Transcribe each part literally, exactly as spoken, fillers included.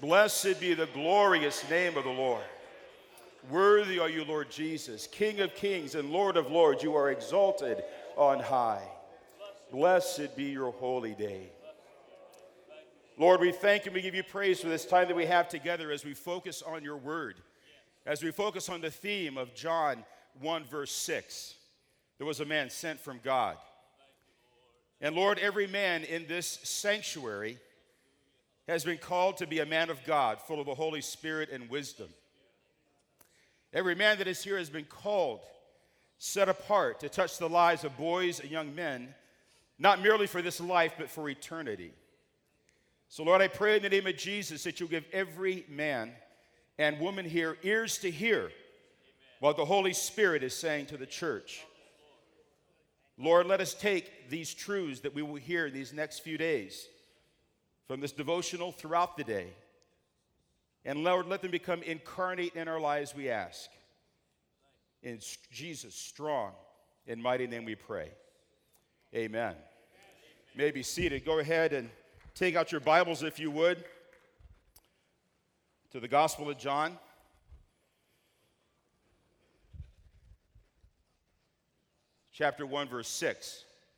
Blessed be the glorious name of the Lord. Worthy are you, Lord Jesus, King of kings and Lord of lords. You are exalted on high. Blessed be your holy day. Lord, we thank you and we give you praise for this time that we have together as we focus on your word, as we focus on the theme of John one, verse six. There was a man sent from God. And Lord, every man in this sanctuary has been called to be a man of God, full of the Holy Spirit and wisdom. Every man that is here has been called, set apart to touch the lives of boys and young men, not merely for this life, but for eternity. So, Lord, I pray in the name of Jesus that you'll give every man and woman here ears to hear what the Holy Spirit is saying to the church. Lord, let us take these truths that we will hear these next few days from this devotional throughout the day. And Lord, let them become incarnate in our lives, we ask. In Jesus' strong and mighty name we pray. Amen. You may be seated. Go ahead and take out your Bibles, if you would, to the Gospel of John. Chapter one, verse six.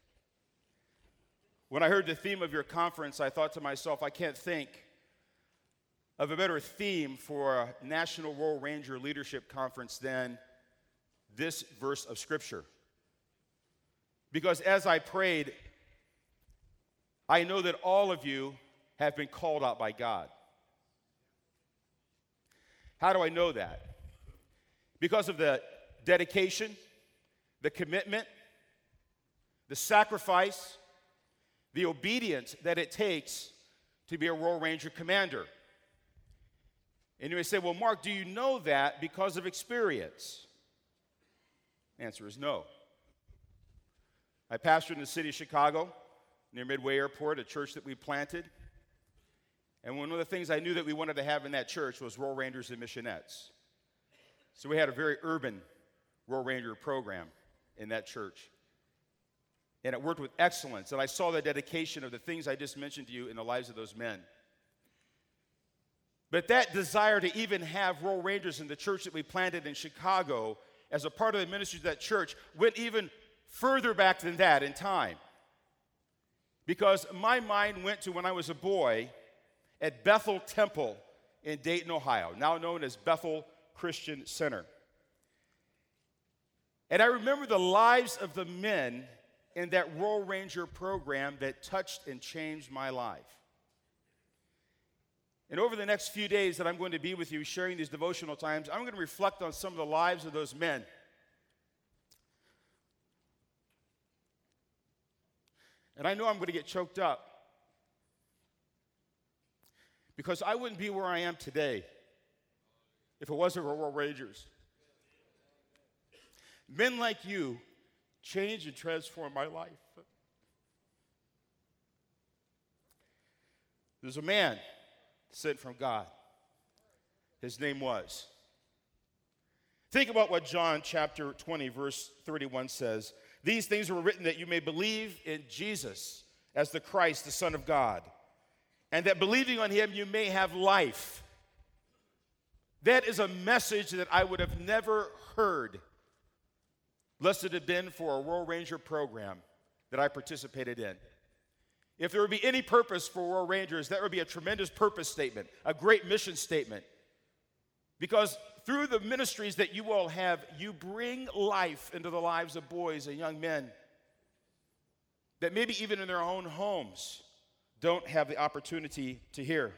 When I heard the theme of your conference, I thought to myself, I can't think of a better theme for a National Royal Ranger Leadership Conference than this verse of Scripture. Because as I prayed, I know that all of you have been called out by God. How do I know that? Because of the dedication, the commitment, the sacrifice, the obedience that it takes to be a Royal Ranger commander. And you may say, well, Mark, do you know that because of experience? The answer is no. I pastored in the city of Chicago, near Midway Airport, a church that we planted. And one of the things I knew that we wanted to have in that church was Royal Rangers and Missionettes. So we had a very urban Royal Ranger program in that church. And it worked with excellence. And I saw the dedication of the things I just mentioned to you in the lives of those men. But that desire to even have Royal Rangers in the church that we planted in Chicago as a part of the ministry of that church went even further back than that in time. Because my mind went to when I was a boy at Bethel Temple in Dayton, Ohio, now known as Bethel Christian Center. And I remember the lives of the men in that Royal Ranger program that touched and changed my life. And over the next few days that I'm going to be with you sharing these devotional times, I'm going to reflect on some of the lives of those men. And I know I'm going to get choked up because I wouldn't be where I am today if it wasn't for Royal Rangers. Men like you changed and transformed my life. There's a man sent from God. His name was. Think about what John chapter twenty, verse thirty-one says. These things were written that you may believe in Jesus as the Christ, the Son of God, and that believing on him you may have life. That is a message that I would have never heard lest it had been for a Royal Ranger program that I participated in. If there would be any purpose for Royal Rangers, that would be a tremendous purpose statement, a great mission statement. Because through the ministries that you all have, you bring life into the lives of boys and young men that maybe even in their own homes don't have the opportunity to hear.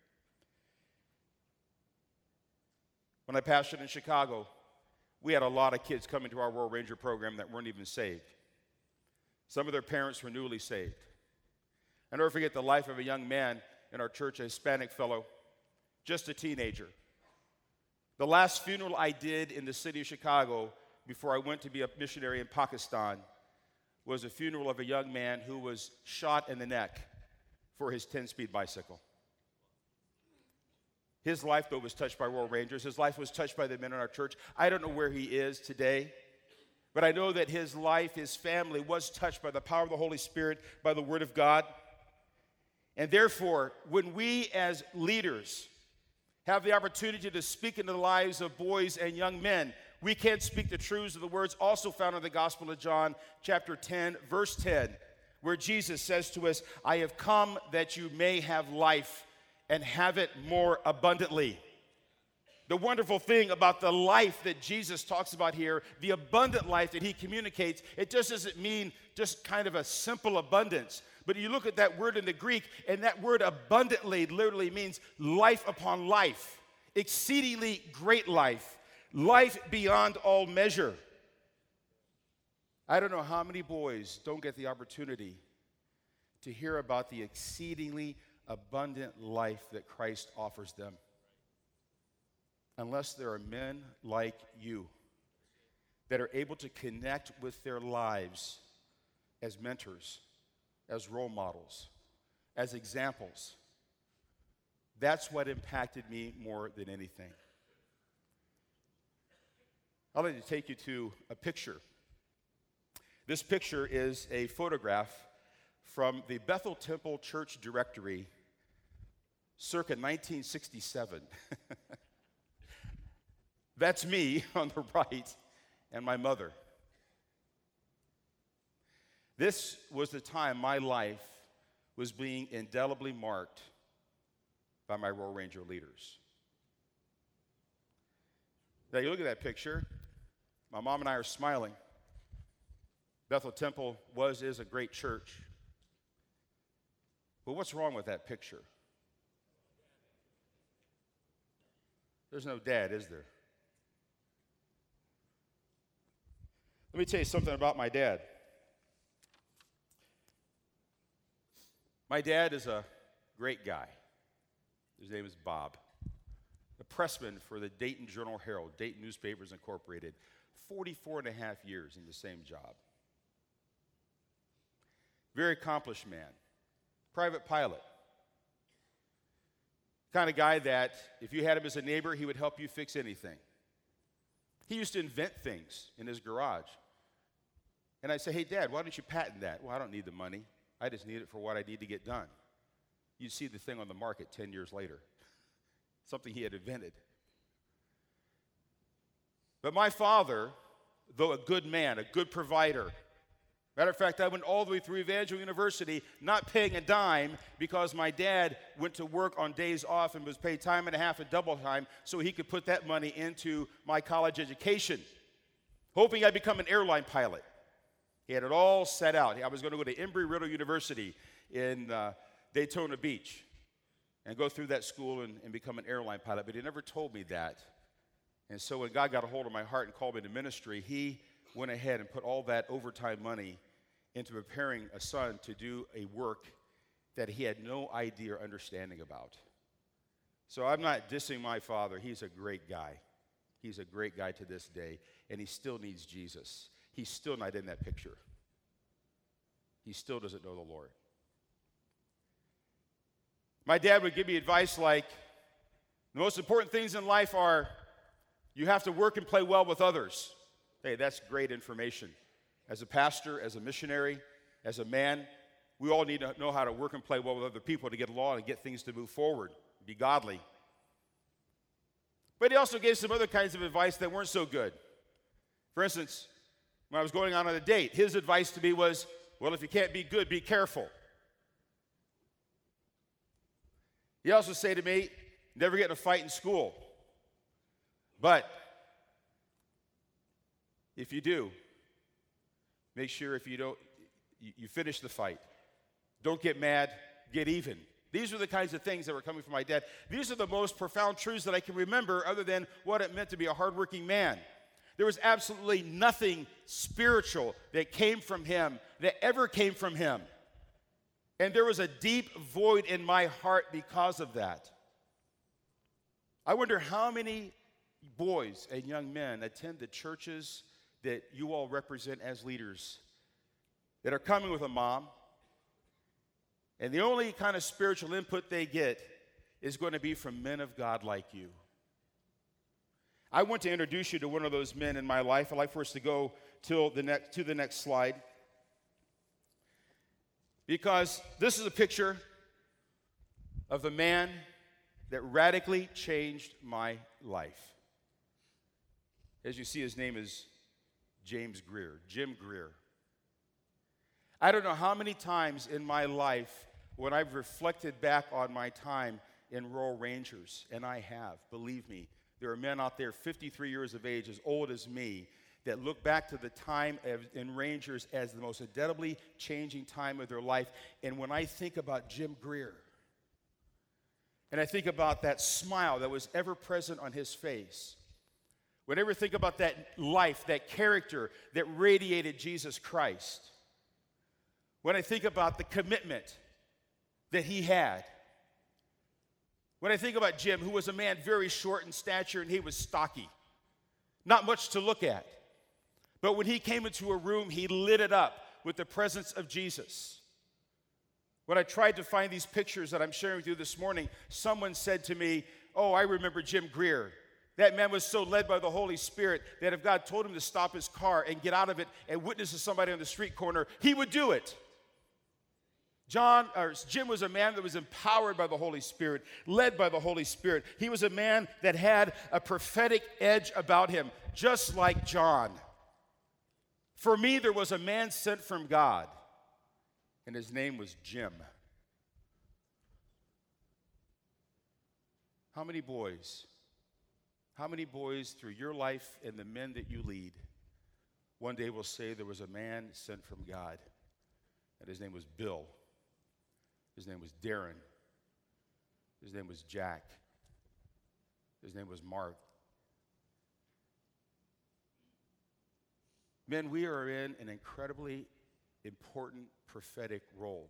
When I pastored in Chicago, we had a lot of kids coming to our Royal Ranger program that weren't even saved. Some of their parents were newly saved. I'll never forget the life of a young man in our church, a Hispanic fellow, just a teenager. The last funeral I did in the city of Chicago before I went to be a missionary in Pakistan was a funeral of a young man who was shot in the neck for his ten-speed bicycle. His life, though, was touched by Royal Rangers. His life was touched by the men in our church. I don't know where he is today, but I know that his life, his family, was touched by the power of the Holy Spirit, by the Word of God. And therefore, when we as leaders have the opportunity to speak into the lives of boys and young men. We can speak the truths of the words also found in the Gospel of John, chapter ten, verse ten, where Jesus says to us, I have come that you may have life and have it more abundantly. The wonderful thing about the life that Jesus talks about here, the abundant life that he communicates, it just doesn't mean just kind of a simple abundance. But you look at that word in the Greek, and that word abundantly literally means life upon life, exceedingly great life, life beyond all measure. I don't know how many boys don't get the opportunity to hear about the exceedingly abundant life that Christ offers them, unless there are men like you that are able to connect with their lives as mentors, as role models, as examples. That's what impacted me more than anything. I'd like to take you to a picture. This picture is a photograph from the Bethel Temple Church Directory circa nineteen sixty-seven. That's me on the right and my mother. This was the time my life was being indelibly marked by my Royal Ranger leaders. Now you look at that picture, my mom and I are smiling. Bethel Temple was, is a great church. But what's wrong with that picture? There's no dad, is there? Let me tell you something about my dad. My dad is a great guy. His name is Bob. A pressman for the Dayton Journal-Herald, Dayton Newspapers Incorporated, forty-four and a half years in the same job. Very accomplished man. Private pilot. Kind of guy that if you had him as a neighbor, he would help you fix anything. He used to invent things in his garage. And I'd say, hey, Dad, why don't you patent that? Well, I don't need the money. I just need it for what I need to get done. You'd see the thing on the market ten years later. Something he had invented. But my father, though a good man, a good provider, matter of fact, I went all the way through Evangel University not paying a dime because my dad went to work on days off and was paid time and a half and double time so he could put that money into my college education, hoping I'd become an airline pilot. He had it all set out. I was going to go to Embry-Riddle University in uh, Daytona Beach and go through that school and, and become an airline pilot, but he never told me that. And so when God got a hold of my heart and called me to ministry, he went ahead and put all that overtime money into preparing a son to do a work that he had no idea or understanding about. So I'm not dissing my father. He's a great guy. He's a great guy to this day, and he still needs Jesus. He's still not in that picture. He still doesn't know the Lord. My dad would give me advice like, the most important things in life are you have to work and play well with others. Hey, that's great information. As a pastor, as a missionary, as a man, we all need to know how to work and play well with other people to get along and get things to move forward, be godly. But he also gave some other kinds of advice that weren't so good. For instance, when I was going on, on a date, his advice to me was, well, if you can't be good, be careful. He also said to me, never get in a fight in school. But if you do, make sure if you don't, you, you finish the fight. Don't get mad, get even. These are the kinds of things that were coming from my dad. These are the most profound truths that I can remember other than what it meant to be a hardworking man. There was absolutely nothing spiritual that came from him, that ever came from him. And there was a deep void in my heart because of that. I wonder how many boys and young men attend the churches that you all represent as leaders that are coming with a mom, and the only kind of spiritual input they get is going to be from men of God like you. I want to introduce you to one of those men in my life. I'd like for us to go till the next, to the next slide. Because this is a picture of a man that radically changed my life. As you see, his name is James Greer, Jim Greer. I don't know how many times in my life when I've reflected back on my time in Royal Rangers, and I have, believe me, there are men out there fifty-three years of age, as old as me, that look back to the time of, in Rangers as the most indelibly changing time of their life. And when I think about Jim Greer, and I think about that smile that was ever present on his face, whenever I think about that life, that character that radiated Jesus Christ, when I think about the commitment that he had, when I think about Jim, who was a man very short in stature and he was stocky, not much to look at, but when he came into a room, he lit it up with the presence of Jesus. When I tried to find these pictures that I'm sharing with you this morning, someone said to me, "Oh, I remember Jim Greer. That man was so led by the Holy Spirit that if God told him to stop his car and get out of it and witness to somebody on the street corner, he would do it." John, or Jim was a man that was empowered by the Holy Spirit, led by the Holy Spirit. He was a man that had a prophetic edge about him, just like John. For me, there was a man sent from God, and his name was Jim. How many boys, how many boys through your life and the men that you lead, one day will say there was a man sent from God, and his name was Bill. His name was Darren. His name was Jack. His name was Mark. Men, we are in an incredibly important prophetic role.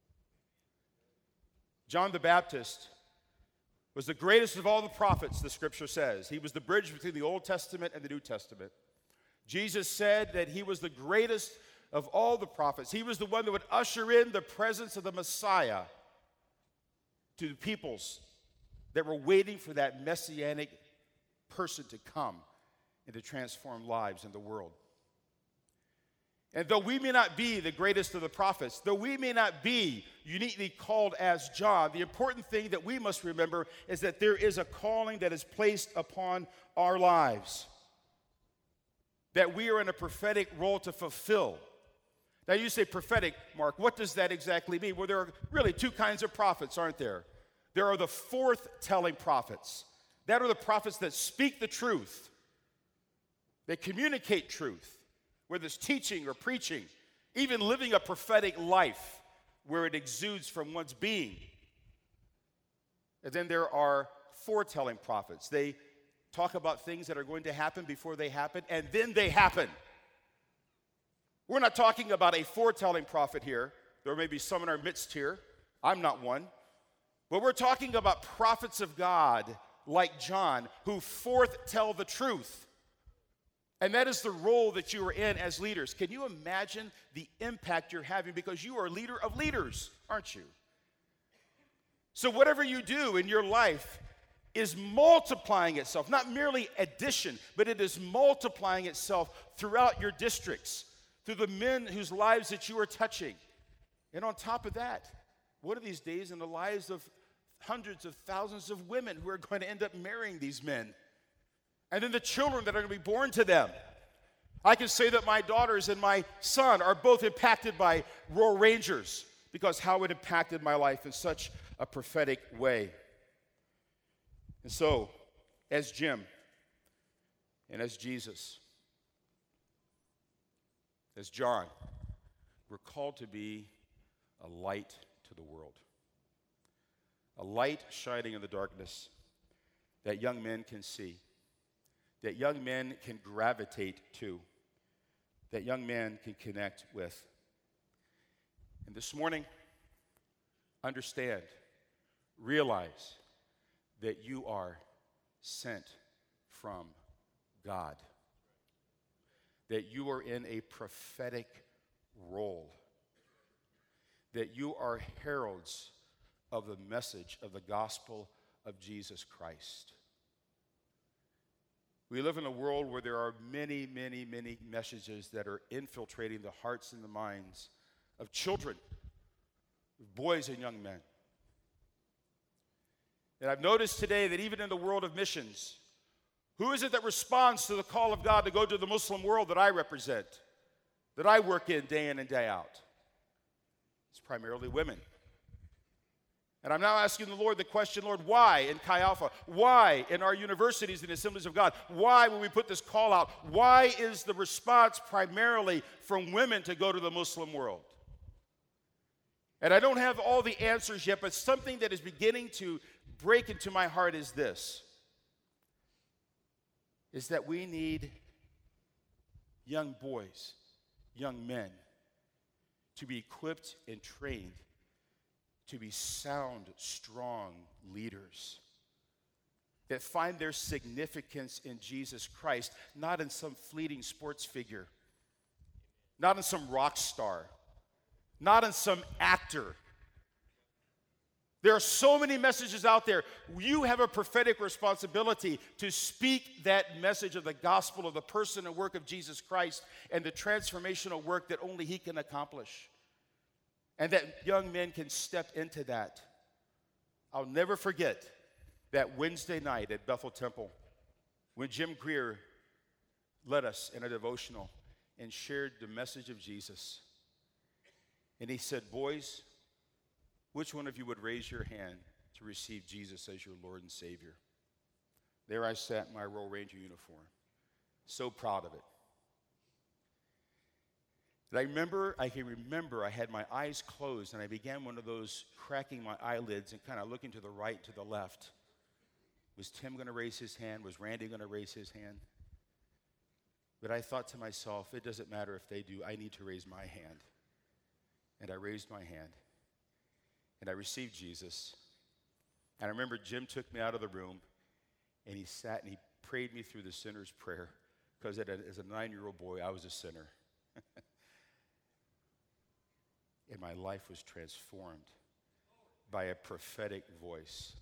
John the Baptist was the greatest of all the prophets, the scripture says. He was the bridge between the Old Testament and the New Testament. Jesus said that he was the greatest of all the prophets. He was the one that would usher in the presence of the Messiah to the peoples that were waiting for that messianic person to come and to transform lives in the world. And though we may not be the greatest of the prophets, though we may not be uniquely called as John, the important thing that we must remember is that there is a calling that is placed upon our lives, that we are in a prophetic role to fulfill. Now you say prophetic, Mark, what does that exactly mean? Well, there are really two kinds of prophets, aren't there? There are the forth-telling prophets. That are the prophets that speak the truth. They communicate truth, whether it's teaching or preaching, even living a prophetic life where it exudes from one's being. And then there are foretelling prophets. They talk about things that are going to happen before they happen, and then they happen. We're not talking about a foretelling prophet here. There may be some in our midst here. I'm not one. But we're talking about prophets of God like John who foretell the truth. And that is the role that you are in as leaders. Can you imagine the impact you're having? Because you are a leader of leaders, aren't you? So whatever you do in your life is multiplying itself, not merely addition, but it is multiplying itself throughout your districts, through the men whose lives that you are touching. And on top of that, what are these days in the lives of hundreds of thousands of women who are going to end up marrying these men? And then the children that are going to be born to them. I can say that my daughters and my son are both impacted by Royal Rangers because how it impacted my life in such a prophetic way. And so, as Jim and as Jesus, as John, we're called to be a light to the world. A light shining in the darkness that young men can see, that young men can gravitate to, that young men can connect with. And this morning, understand, realize that you are sent from God, that you are in a prophetic role, that you are heralds of the message of the gospel of Jesus Christ. We live in a world where there are many, many, many messages that are infiltrating the hearts and the minds of children, boys and young men. And I've noticed today that even in the world of missions, who is it that responds to the call of God to go to the Muslim world that I represent, that I work in day in and day out? It's primarily women. And I'm now asking the Lord the question, Lord, why in Chi Alpha? Why in our universities and assemblies of God? Why when we put this call out? Why is the response primarily from women to go to the Muslim world? And I don't have all the answers yet, but something that is beginning to break into my heart is this, is that we need young boys, young men, to be equipped and trained to be sound, strong leaders that find their significance in Jesus Christ, not in some fleeting sports figure, not in some rock star, not in some actor. There are so many messages out there. You have a prophetic responsibility to speak that message of the gospel of the person and work of Jesus Christ and the transformational work that only He can accomplish. And that young men can step into that. I'll never forget that Wednesday night at Bethel Temple when Jim Greer led us in a devotional and shared the message of Jesus. And he said, boys, which one of you would raise your hand to receive Jesus as your Lord and Savior? There I sat in my Royal Ranger uniform, so proud of it. And I remember, I can remember I had my eyes closed and I began one of those cracking my eyelids and kind of looking to the right, to the left. Was Tim going to raise his hand? Was Randy going to raise his hand? But I thought to myself, it doesn't matter if they do, I need to raise my hand. And I raised my hand. And I received Jesus. And I remember Jim took me out of the room and he sat and he prayed me through the sinner's prayer because as a nine-year-old boy, I was a sinner. And my life was transformed by a prophetic voice.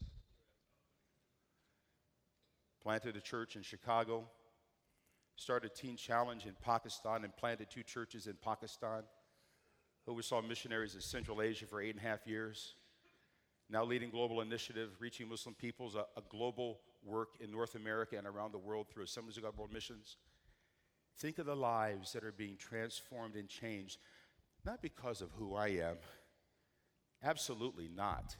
Planted a church in Chicago, started a teen challenge in Pakistan, and planted two churches in Pakistan. Oversaw missionaries in Central Asia for eight and a half years. Now leading global initiative, reaching Muslim peoples, a, a global work in North America and around the world through Assemblies of God World Missions. Think of the lives that are being transformed and changed. Not because of who I am. Absolutely not.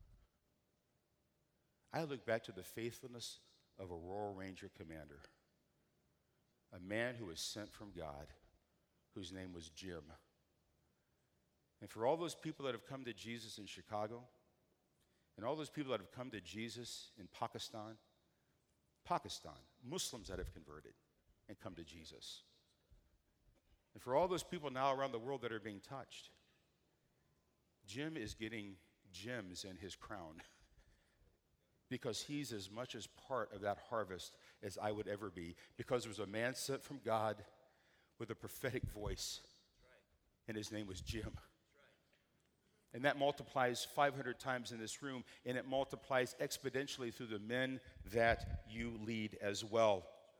I look back to the faithfulness of a Royal Ranger commander, a man who was sent from God, whose name was Jim. And for all those people that have come to Jesus in Chicago, and all those people that have come to Jesus in Pakistan, Pakistan, Muslims that have converted and come to Jesus. And for all those people now around the world that are being touched, Jim is getting gems in his crown because he's as much as part of that harvest as I would ever be, because there was a man sent from God with a prophetic voice, and his name was Jim. And that multiplies five hundred times in this room, and it multiplies exponentially through the men that you lead as well.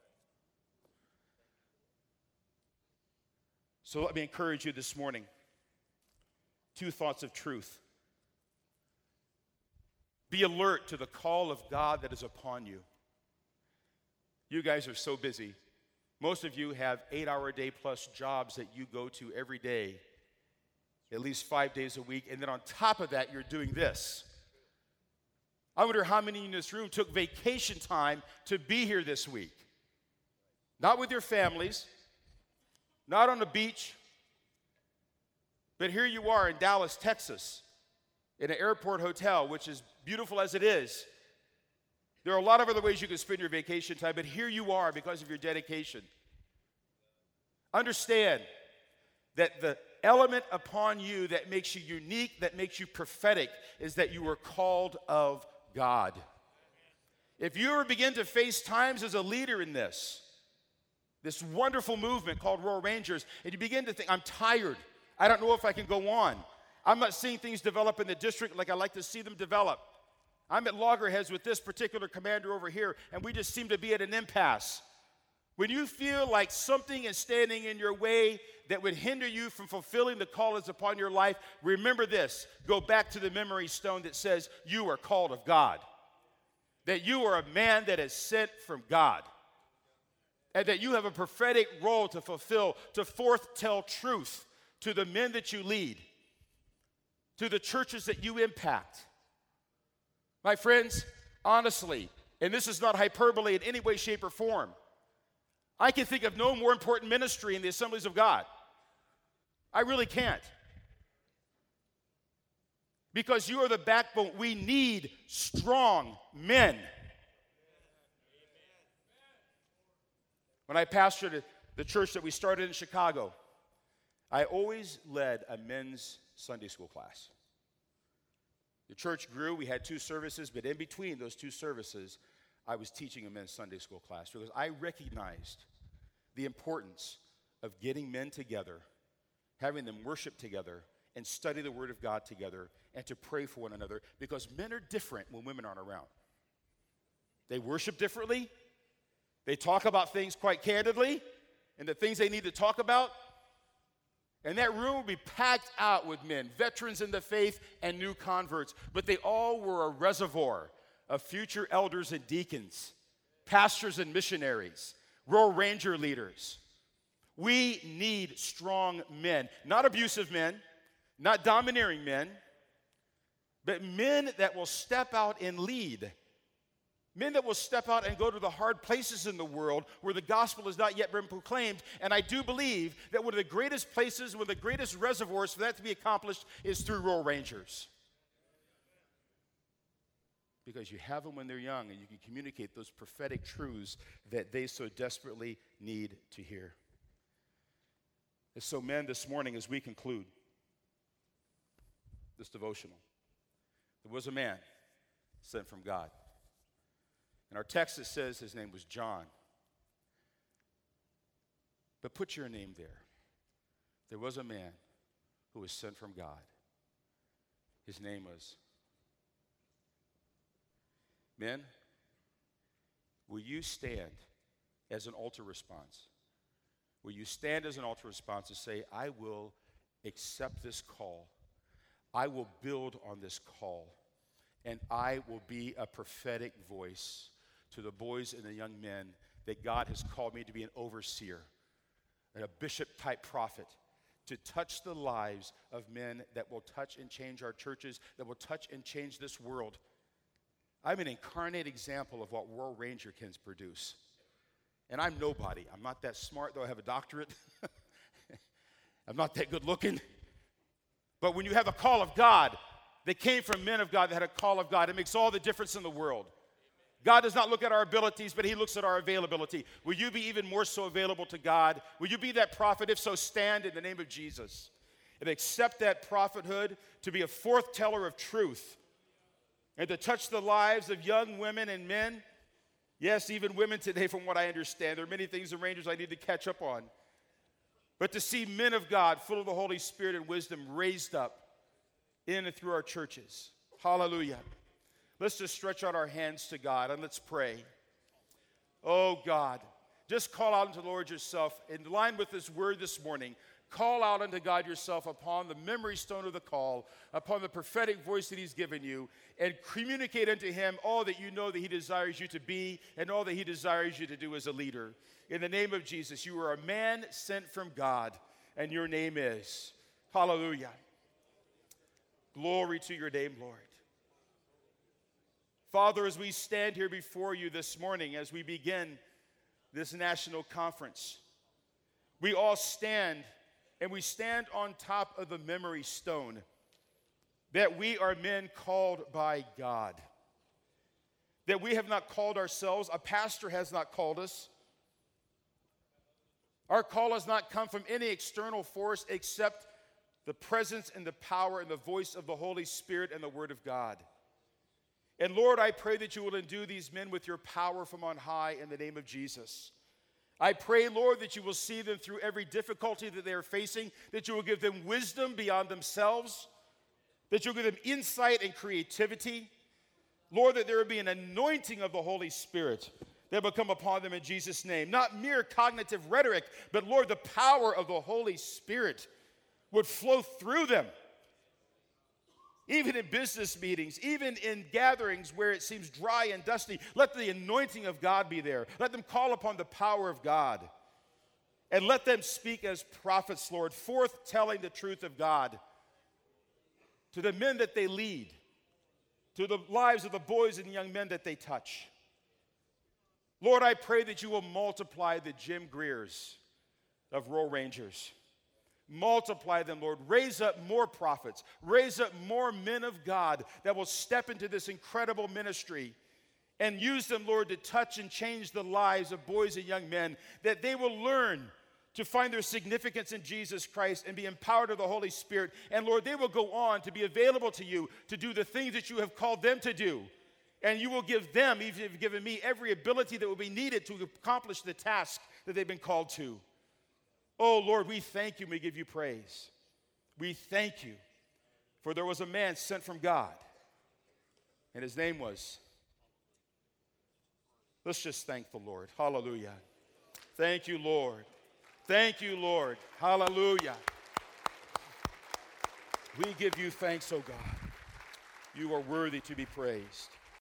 So let me encourage you this morning. Two thoughts of truth. Be alert to the call of God that is upon you. You guys are so busy. Most of you have eight-hour-a-day plus jobs that you go to every day, at least five days a week, and then on top of that, you're doing this. I wonder how many in this room took vacation time to be here this week. Not with your families, not on the beach, but here you are in Dallas, Texas, in an airport hotel, which is beautiful as it is. There are a lot of other ways you can spend your vacation time, but here you are because of your dedication. Understand that the element upon you that makes you unique, that makes you prophetic, is that you are called of God. If you ever begin to face times as a leader in this, this wonderful movement called Royal Rangers, and you begin to think, I'm tired. I don't know if I can go on. I'm not seeing things develop in the district like I like to see them develop. I'm at loggerheads with this particular commander over here, and we just seem to be at an impasse. When you feel like something is standing in your way that would hinder you from fulfilling the call that's upon your life, remember this. Go back to the memory stone that says you are called of God. that you are a man that is sent from God, and that you have a prophetic role to fulfill, to foretell truth to the men that you lead, to the churches that you impact. My friends, honestly, and this is not hyperbole in any way, shape, or form, I can think of no more important ministry in the assemblies of God. I really can't. Because you are the backbone. We need strong men. When I pastored the church that we started in Chicago, I always led a men's Sunday school class. The church grew. We had two services, but in between those two services, I was teaching a men's Sunday school class because I recognized the importance of getting men together, having them worship together, and study the Word of God together, and to pray for one another, because men are different when women aren't around. They worship differently. They talk about things quite candidly, and the things they need to talk about. And that room would be packed out with men, veterans in the faith and new converts, but they all were a reservoir of future elders and deacons, pastors and missionaries, Royal Ranger leaders. We need strong men, not abusive men, not domineering men, but men that will step out and lead. Men that will step out and go to the hard places in the world where the gospel has not yet been proclaimed. And I do believe that one of the greatest places, one of the greatest reservoirs for that to be accomplished is through Royal Rangers. Because you have them when they're young, and you can communicate those prophetic truths that they so desperately need to hear. And so, men, this morning as we conclude this devotional, there was a man sent from God. In our text it says his name was John. But put your name there. There was a man who was sent from God. His name was. Men, will you stand as an altar response? Will you stand as an altar response and say, I will accept this call. I will build on this call. And I will be a prophetic voice to the boys and the young men that God has called me to be an overseer, and a bishop-type prophet, to touch the lives of men that will touch and change our churches, that will touch and change this world. I'm an incarnate example of what Royal Ranger can produce. And I'm nobody. I'm not that smart, though I have a doctorate. I'm not that good looking. But when you have a call of God that came from men of God that had a call of God, it makes all the difference in the world. God does not look at our abilities, but he looks at our availability. Will you be even more so available to God? Will you be that prophet? If so, stand in the name of Jesus and accept that prophethood to be a forth-teller of truth and to touch the lives of young women and men. Yes, even women today, from what I understand. There are many things in Rangers I need to catch up on. But to see men of God full of the Holy Spirit and wisdom raised up in and through our churches. Hallelujah. Let's just stretch out our hands to God and let's pray. Oh God, just call out unto the Lord yourself. In line with this word this morning, call out unto God yourself upon the memory stone of the call, upon the prophetic voice that he's given you, and communicate unto him all that you know that he desires you to be and all that he desires you to do as a leader. In the name of Jesus, you are a man sent from God, and your name is. Hallelujah. Glory to your name, Lord. Father, as we stand here before you this morning, as we begin this national conference, we all stand, and we stand on top of the memory stone that we are men called by God, that we have not called ourselves. A pastor has not called us. Our call has not come from any external force except the presence and the power and the voice of the Holy Spirit and the Word of God. And Lord, I pray that you will endue these men with your power from on high in the name of Jesus. I pray, Lord, that you will see them through every difficulty that they are facing, that you will give them wisdom beyond themselves, that you'll give them insight and creativity. Lord, that there will be an anointing of the Holy Spirit that will come upon them in Jesus' name. Not mere cognitive rhetoric, but Lord, the power of the Holy Spirit would flow through them. Even in business meetings, even in gatherings where it seems dry and dusty, let the anointing of God be there. Let them call upon the power of God. And let them speak as prophets, Lord, forth telling the truth of God to the men that they lead, to the lives of the boys and young men that they touch. Lord, I pray that you will multiply the Jim Greers of Royal Rangers. Multiply them, Lord. Raise up more prophets. Raise up more men of God that will step into this incredible ministry and use them, Lord, to touch and change the lives of boys and young men, that they will learn to find their significance in Jesus Christ and be empowered of the Holy Spirit. And Lord, they will go on to be available to you to do the things that you have called them to do. And you will give them, even if you've given me, every ability that will be needed to accomplish the task that they've been called to. Oh, Lord, we thank you and we give you praise. We thank you, for there was a man sent from God, and his name was, let's just thank the Lord. Hallelujah. Thank you, Lord. Thank you, Lord. Hallelujah. We give you thanks, oh God. You are worthy to be praised.